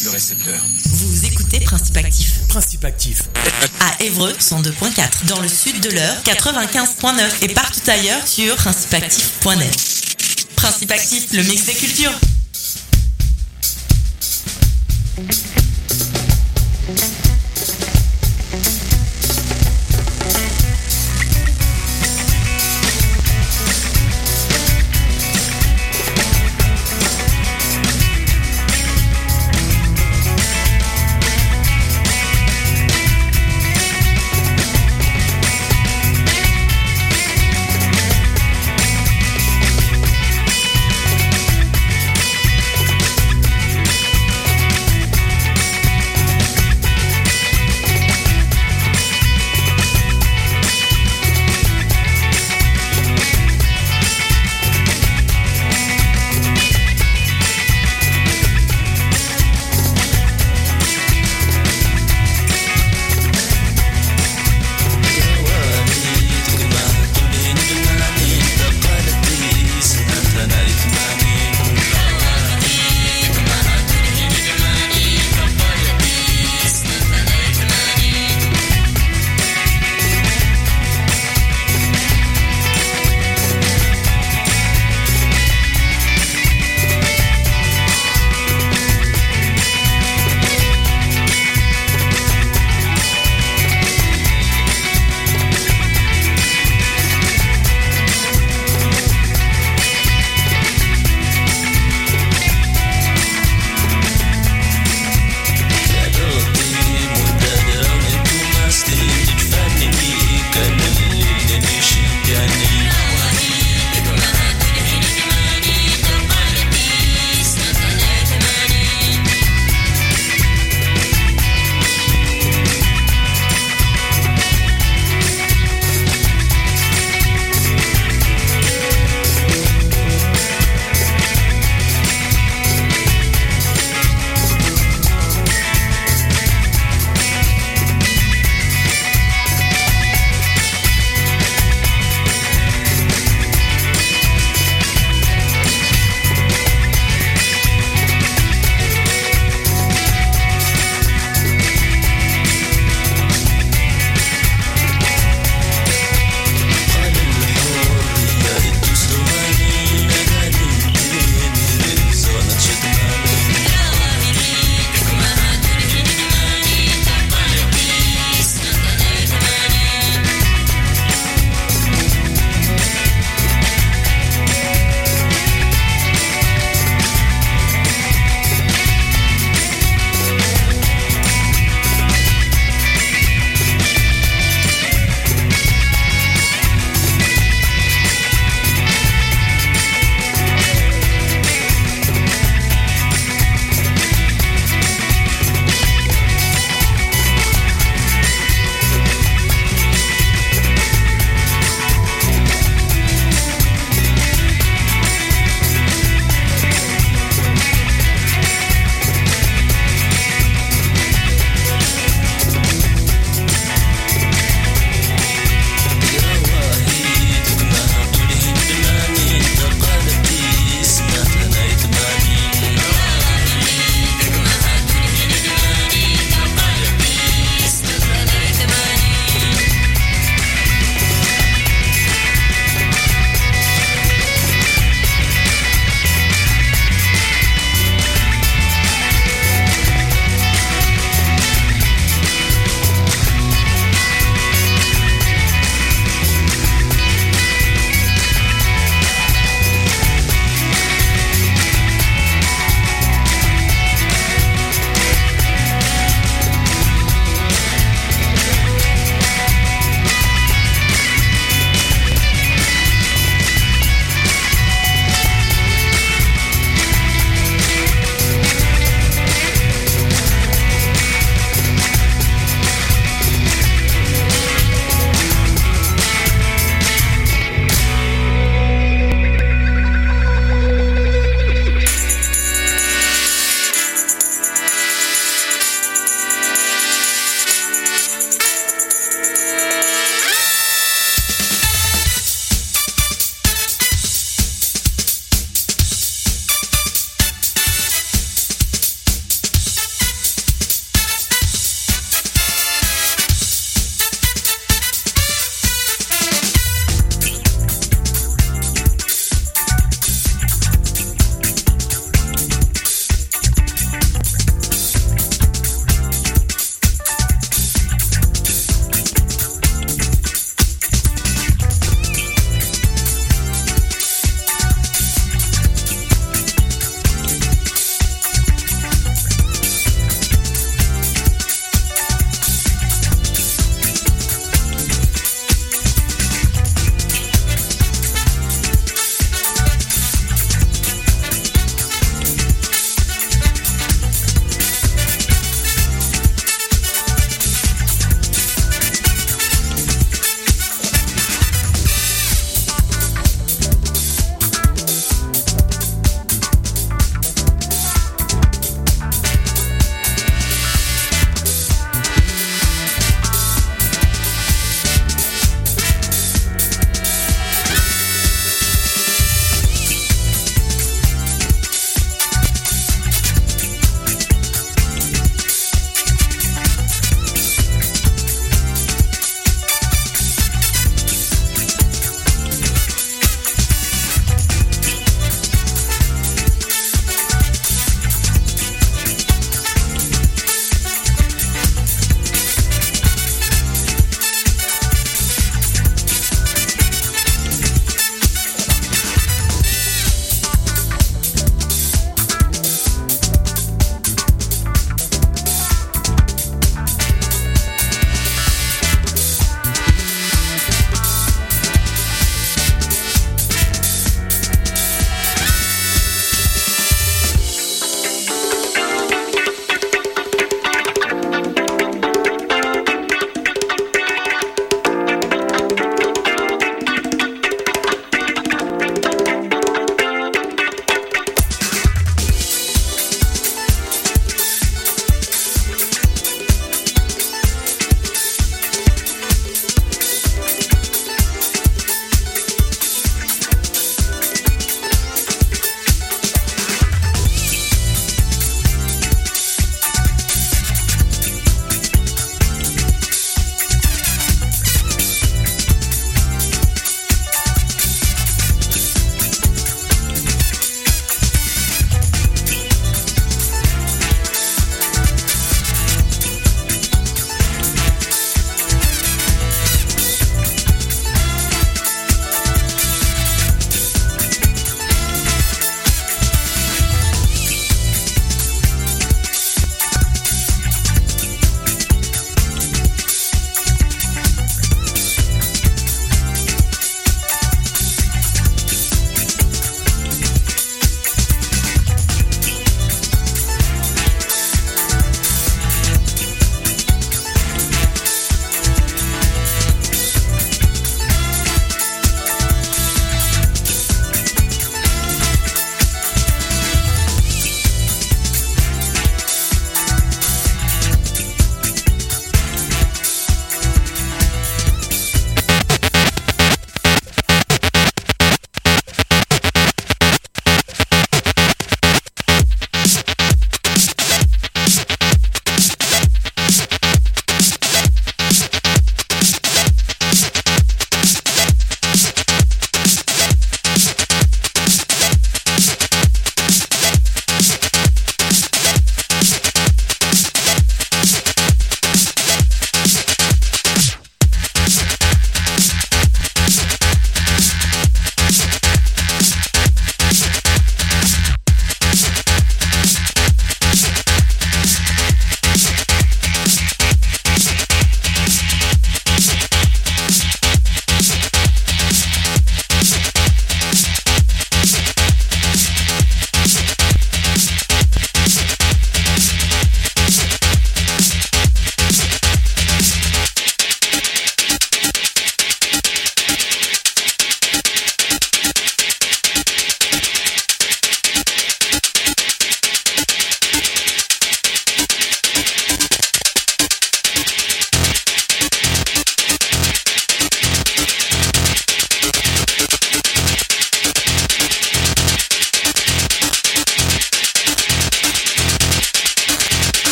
le récepteur. Vous écoutez Principe Actif. Principe Actif. À Évreux, 102.4. Dans le sud de l'Eure, 95.9. Et partout ailleurs sur principeactif.net. Principe Actif, le mix des cultures.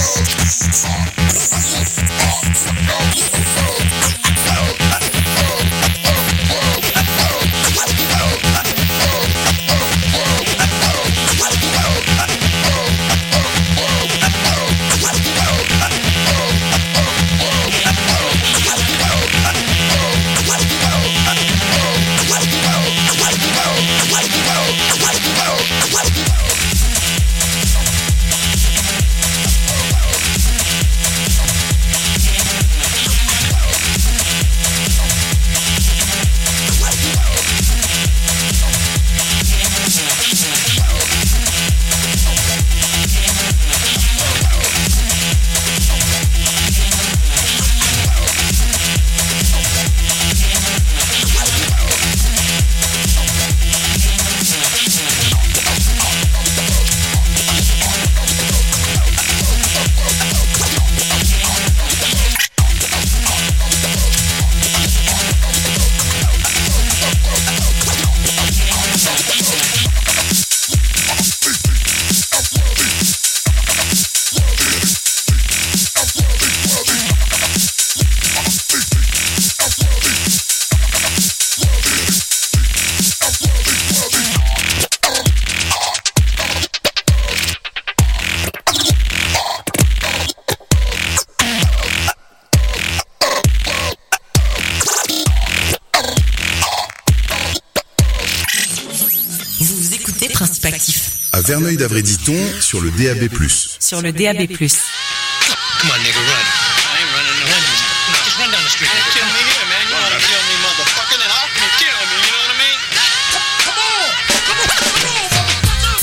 Principe Actif. À Verneuil-d'Avray-Diton, sur le DAB+. Sur le DAB+. Come on, nigga, run. I ain't running no run. No, just run down the street, nigga. Kill me here, man. You wanna kill me, motherfucker? Then how can you kill me? You know what I mean? Come on! Come on! Come on, motherfucker!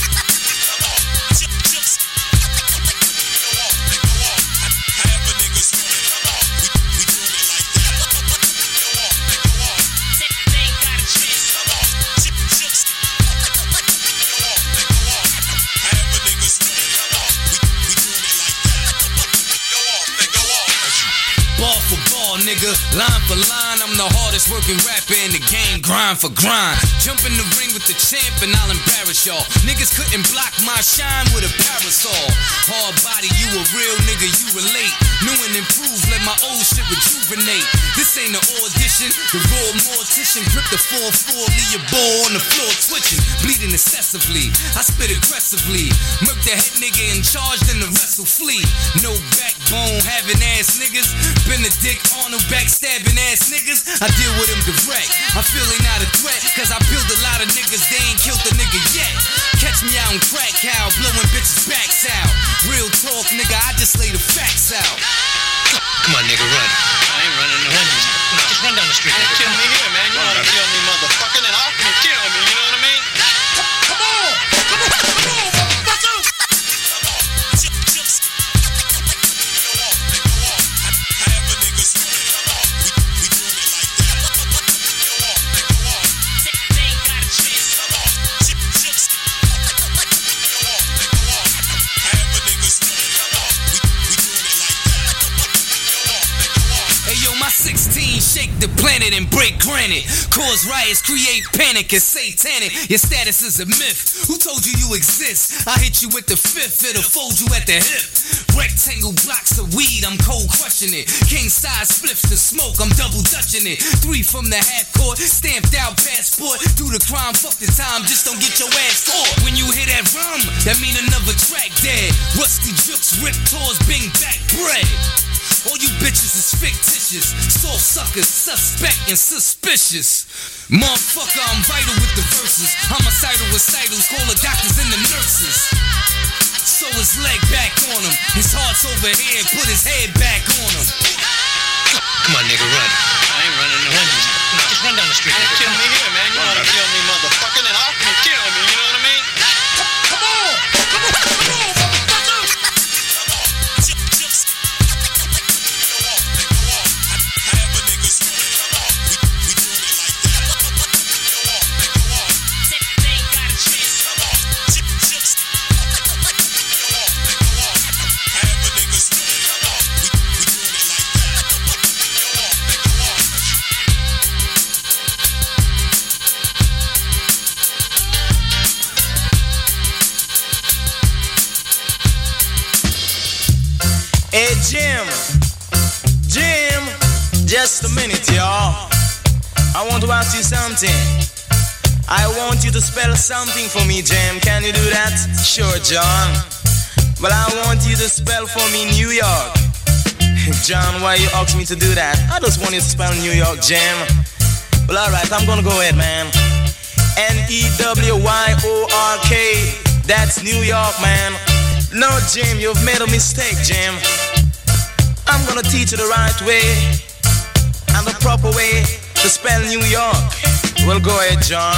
Nigga, line for line, I'm the hardest working rapper in the game, grind for grind. Jump in the ring with the champ and I'll embarrass y'all. Niggas couldn't block my shine with a parasol. Hard body, you a real nigga, you relate. New and improved, let my old shit rejuvenate. This ain't an audition, the raw mortician. Grip the 4-4, leave your ball on the floor twitching, bleeding excessively. I spit aggressively, murk the head nigga in charge, then the rest will flee. No backbone having ass niggas, been a dick on them backstabbing ass niggas. I deal with them direct, I feel they not a threat, cause I build a lot of niggas, they ain't killed the nigga yet. Catch me out in crack cow, blowing bitches backs out. Real talk nigga, I just lay the facts out. Come on, nigga, run. I ain't running no run. No, just run down the street, nigga. Kill me here, man. You wanna kill me, motherfucker? Then how can you kill me? You know what I mean? Come on! Come on! Come on, motherfucker! Shake the planet and break granite. Cause riots, create panic, it's satanic. Your status is a myth. Who told you you exist? I hit you with the fifth, it'll fold you at the hip. Rectangle blocks of weed, I'm cold crushing it. King size spliffs to smoke, I'm double dutching it. 3 from the half court, stamped out passport. Do the crime, fuck the time, just don't get your ass caught. When you hear that rum, that mean another track dead. Rusty jukes, rip tours, bing back bread. All you bitches is fictitious, soft suckers, suspect and suspicious. Motherfucker, I'm vital with the verses. Homicidal recitals, call the doctors and the nurses. So his leg back on him, his heart's over here, put his head back on him. Come on, nigga, run. I ain't running no run. No, just run down the street, nigga. Kill me here, man. You wanna kill me, motherfucker? Then how can you kill me? You know what I mean? Come on! Come on! Come on, motherfucker! Hey Jim, just a minute, y'all. I want to ask you something. I want you to spell something for me, Jim. Can you do that? Sure, John. Well, I want you to spell for me New York. John, why you ask me to do that? I just want you to spell New York, Jim. Well, alright, I'm gonna go ahead, man. N-E-W-Y-O-R-K. That's New York, man. No, Jim, you've made a mistake, Jim. I'm gonna teach you the right way and the proper way to spell New York. Well, go ahead, John.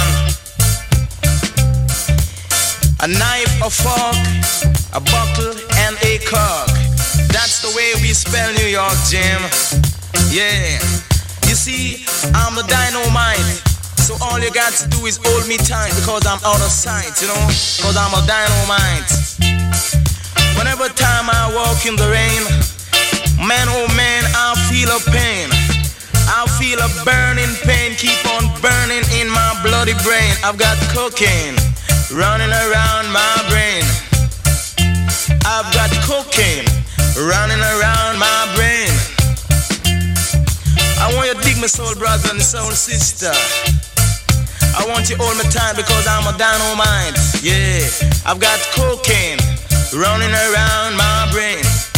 A knife, a fork, a bottle, and a cork. That's the way we spell New York, Jim. Yeah. You see, I'm the dynamite. So all you got to do is hold me tight because I'm out of sight, you know? Because I'm a dynamite. Whenever time I walk in the rain, man, oh man, I feel a pain. I feel a burning pain, keep on burning in my bloody brain. I've got cocaine running around my brain. I've got cocaine running around my brain. I want you to dig my soul brother and soul sister. I want you all my time because I'm a dynamite. Yeah, I've got cocaine running around my brain.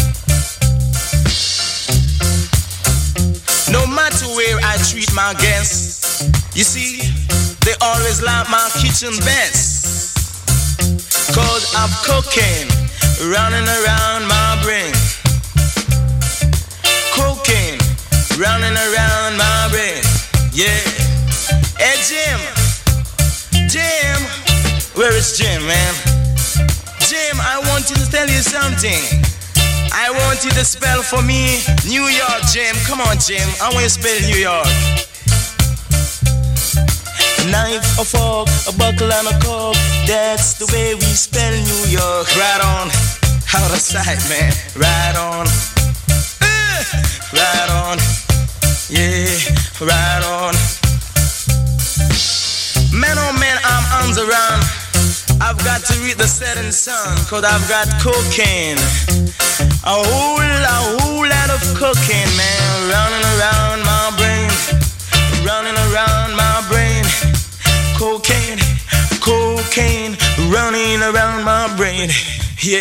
No matter where I treat my guests, you see, they always like my kitchen best. Cause I've cocaine running around my brain. Cocaine running around my brain. Yeah. Hey Jim, where is Jim, man? Jim, I want you to tell you something. I want you to spell for me New York, Jim. Come on, Jim. I want you to spell New York. A knife, a fork, a buckle, and a cork. That's the way we spell New York. Right on. Out of sight, man. Right on. Right on. Yeah, right on. Man, oh man, I'm on the run. I've got to read the setting sun, cause I've got cocaine. A whole lot of cocaine, man, running around my brain. Running around my brain. Cocaine, cocaine, running around my brain. Yeah.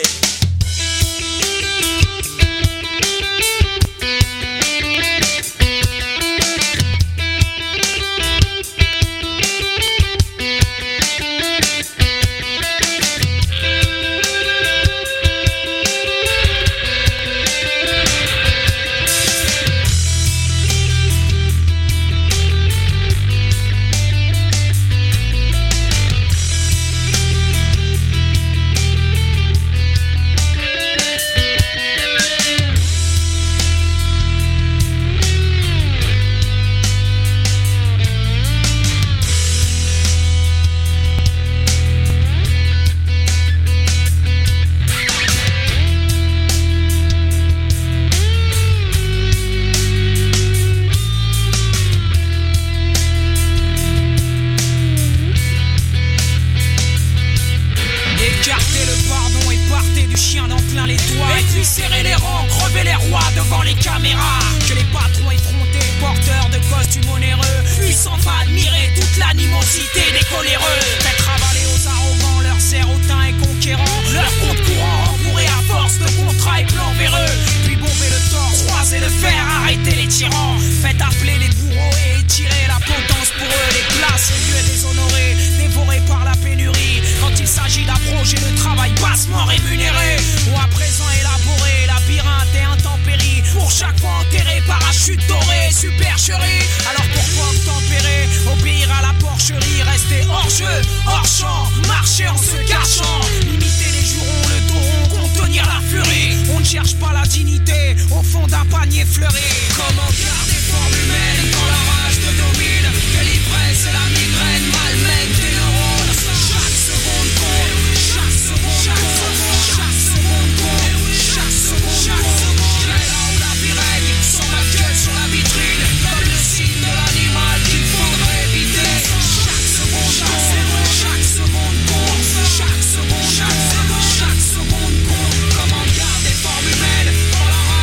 Chaque seconde compte. Comment garder forme humaine quand la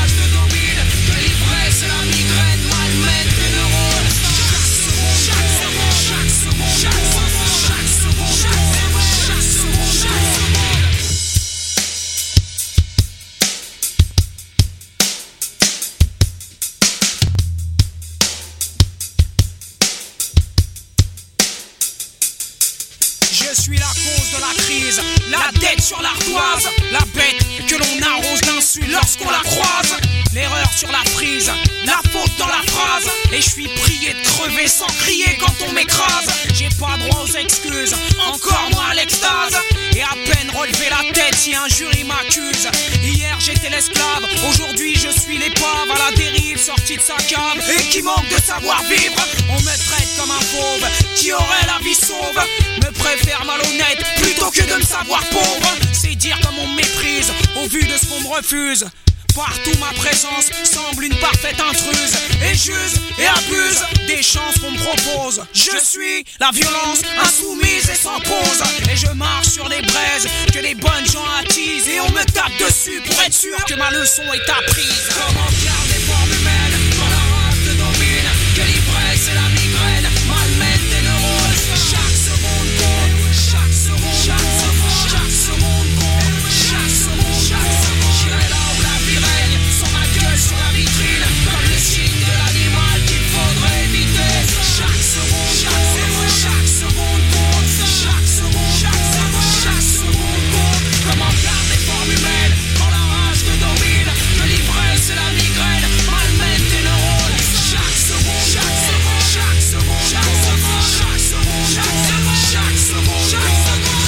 suis la cause de la crise, la dette sur l'ardoise, la bête que l'on arrose d'insultes lorsqu'on la croise. L'erreur sur la frise, la faute dans la phrase. Et je suis prié de crever sans crier quand on m'écrase. J'ai pas droit aux excuses, encore moins à l'extase. Et à peine relever la tête si un jury m'accuse. Hier j'étais l'esclave, aujourd'hui je suis l'épave à la dérive, sorti de sa cave et qui manque de savoir vivre. On me traite comme un fauve qui aurait la vie sauve. Me préfère malhonnête plutôt que de me savoir pauvre. C'est dire comme on me méprise au vu de ce qu'on me refuse. Partout ma présence semble une parfaite intruse. Et j'use et abuse des chances qu'on me propose. Je suis la violence insoumise et sans pause. Et je marche sur les braises que les bonnes gens attisent. Et on me tape dessus pour être sûr que ma leçon est apprise. Comment faire des formes humaines quand la race te domine, que l'ivresse et la migraine malmènent tes neurones. Chaque seconde compte, chaque seconde, chaque seconde, chaque seconde compte, chaque seconde, chaque seconde. J'irai là où la vie règne, sans ma gueule sur la vitrine, comme le signe de l'animal qu'il faudrait éviter. Chaque seconde, chaque seconde, chaque seconde compte, chaque seconde, chaque seconde, chaque seconde compte. Comment faire des formes humaines quand la rage te domine, que l'ivresse et la migraine malmènent tes neurones. Chaque seconde, chaque seconde, chaque seconde, chaque seconde, chaque seconde, chaque seconde, chaque seconde, chaque seconde.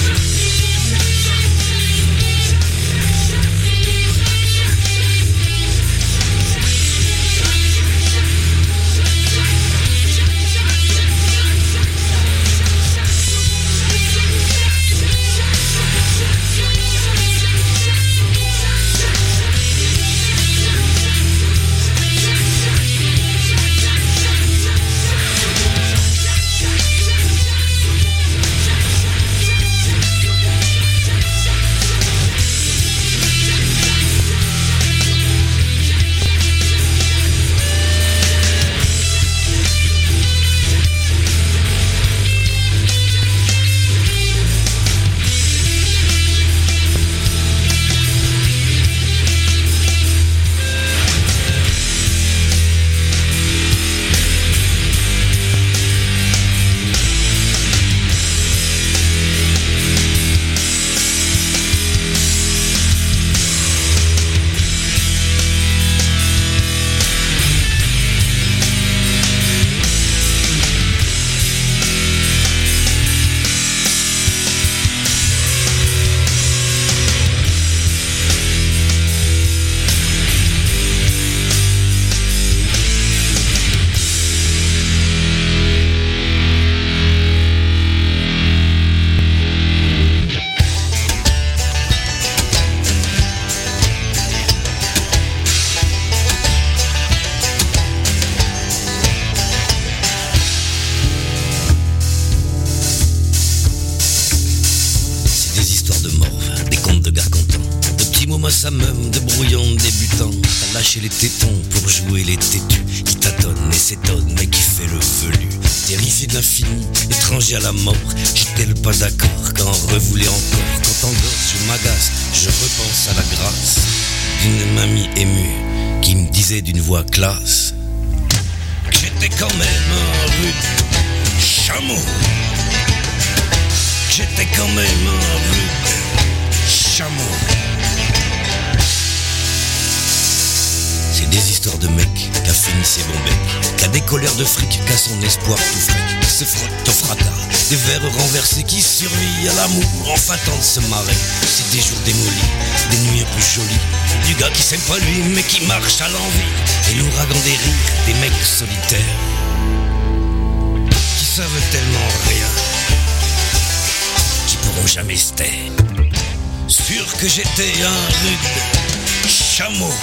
Samum de brouillon de débutant, t'as lâché les tétons pour jouer les têtus, qui tâtonnent et s'étonnent mais qui fait le velu. Terrifié de l'infini, étranger à la mort, j'étais le pas d'accord quand on revoulait encore. Quand en gosse je m'agace, je repense à la grâce d'une mamie émue qui me disait d'une voix classe que j'étais quand même un rude chameau, que j'étais quand même un rude chameau. Des histoires de mecs qui a fini ses bons becs, qui a des colères de fric, qui a son espoir tout fric, se frotte au fracas, des verres renversés qui survivent à l'amour enfin tentent de se marrer. C'est des jours démolis, des nuits un peu jolies, du gars qui s'aime pas lui mais qui marche à l'envie, et l'ouragan des rires, des mecs solitaires qui savent tellement rien, qui pourront jamais se taire. Sûr que j'étais un rude chameau,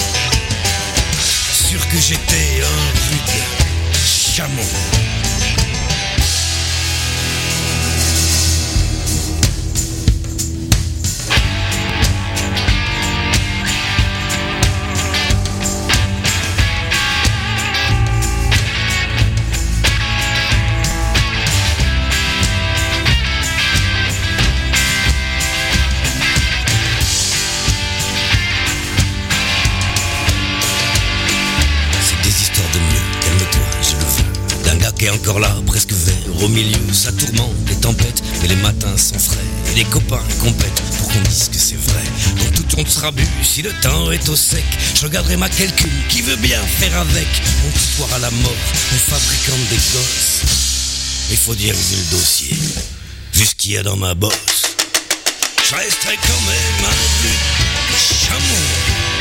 sûr que j'étais un rude chameau. T'es encore là, presque vert, au milieu, ça tourmente, les tempêtes, mais les matins sont frais. Et les copains compètent pour qu'on dise que c'est vrai. Quand tout tourne sera bu, si le temps est au sec, je regarderai ma calcul, qui veut bien faire avec. On tutoiera la mort, on fabricant des gosses. Il faut dire vu le dossier, vu ce qu'il y a dans ma bosse. Je resterai quand même un but de chameau.